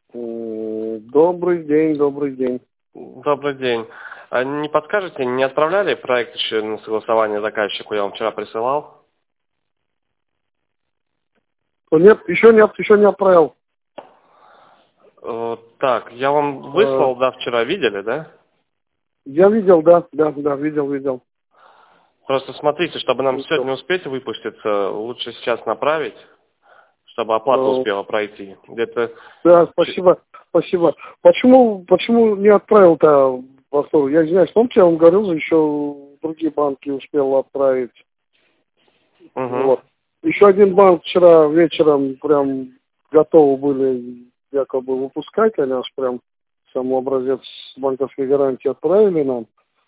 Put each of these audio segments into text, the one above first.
Добрый день, добрый день. Добрый день. А не подскажете, не отправляли проект еще на согласование заказчику? Я вам вчера присылал. Нет, еще не отправил. Так, я вам выслал, да, вчера видели, да? Я видел, да, видел. Просто смотрите, чтобы нам сегодня успеть выпуститься, лучше сейчас направить, чтобы оплата успела пройти. Где-то... Да, спасибо. Почему не отправил-то повтор? Я не знаю, помните, я вам говорил, еще другие банки успел отправить. Вот. Еще один банк вчера вечером прям готовы были якобы выпускать, они аж прям сам образец банковской гарантии отправили нам.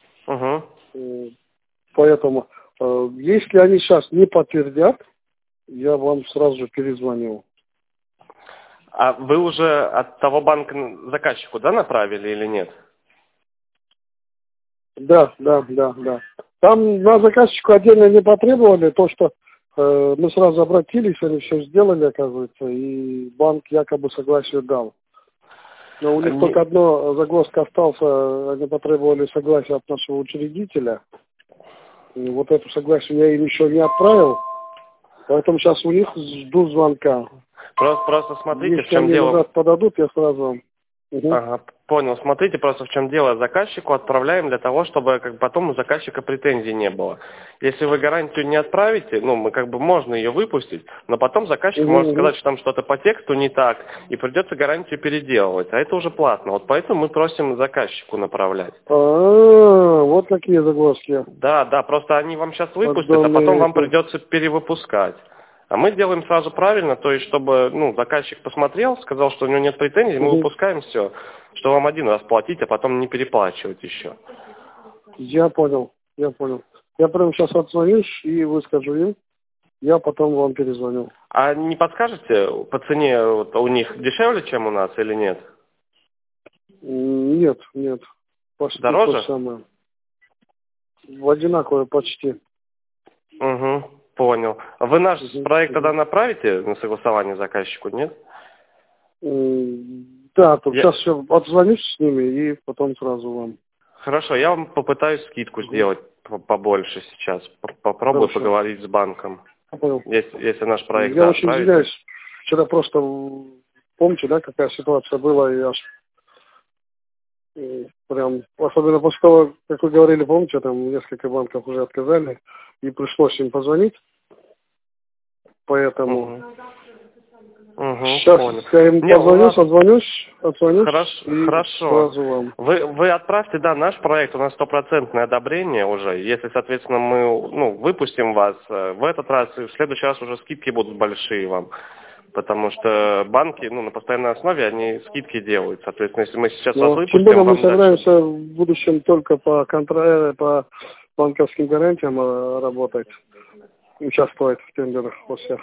Поэтому, если они сейчас не подтвердят, я вам сразу же перезвоню. А вы уже от того банка заказчику, да, направили или нет? Да. Там на заказчику отдельно не потребовали, то, что мы сразу обратились, они все сделали, оказывается, и банк якобы согласие дал. Но у них только одно загвоздка остался, они потребовали согласия от нашего учредителя. И вот эту согласие я им еще не отправил, поэтому сейчас у них жду звонка. Просто смотрите, если в чем они дело. назад подадут, я сразу вам. Ага, понял. Смотрите, просто в чем дело. Заказчику отправляем для того, чтобы потом у заказчика претензий не было. Если вы гарантию не отправите, можно ее выпустить, но потом заказчик может сказать, что там что-то по тексту не так, и придется гарантию переделывать. А это уже платно. Вот поэтому мы просим заказчику направлять. Вот какие загвоздки. Да, просто они вам сейчас выпустят, а потом вам придется перевыпускать. А мы делаем сразу правильно, то есть, чтобы заказчик посмотрел, сказал, что у него нет претензий, мы выпускаем все, что вам один раз платить, а потом не переплачивать еще. Я понял. Я прямо сейчас отзвонюсь и выскажу им, я потом вам перезвоню. А не подскажете, по цене у них дешевле, чем у нас, или нет? Нет. Почти Дороже? то же самое. Одинаковое почти. Понял. Вы наш проект тогда направите на согласование заказчику, нет? Да, сейчас все отзвонюсь с ними и потом сразу вам. Хорошо, я вам попытаюсь скидку сделать побольше сейчас. Попробую поговорить с банком. Понял. Если наш проект Я очень извиняюсь. Вчера просто, помните, да, какая ситуация была, и аж прям, особенно после того, как вы говорили, помните, там несколько банков уже отказали, и пришлось им позвонить. Поэтому сейчас понял. я им позвоню, отзвонюсь и сразу вам. Вы отправьте, да, наш проект, у нас 100% одобрение уже. Если, соответственно, мы выпустим вас в этот раз, и в следующий раз уже скидки будут большие вам. Потому что банки, на постоянной основе, они скидки делают. Соответственно, если мы сейчас вас выпустим... Тем более мы собираемся в будущем только по банковским гарантиям работать, участвовать в тендерах во всех.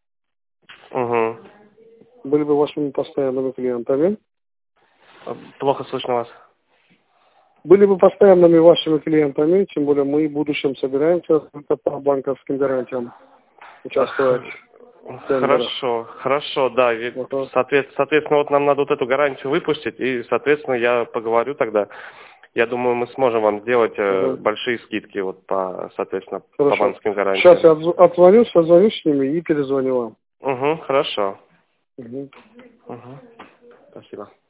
Были бы вашими постоянными клиентами. Плохо слышно вас. Были бы постоянными вашими клиентами, тем более мы в будущем собираемся только по банковским гарантиям участвовать. Хорошо, да. Соответственно, вот нам надо вот эту гарантию выпустить, и, соответственно, я поговорю тогда. Я думаю, мы сможем вам сделать большие скидки соответственно, по банковским гарантиям. Сейчас я отзвонюсь с ними и перезвоню вам. Хорошо. Спасибо.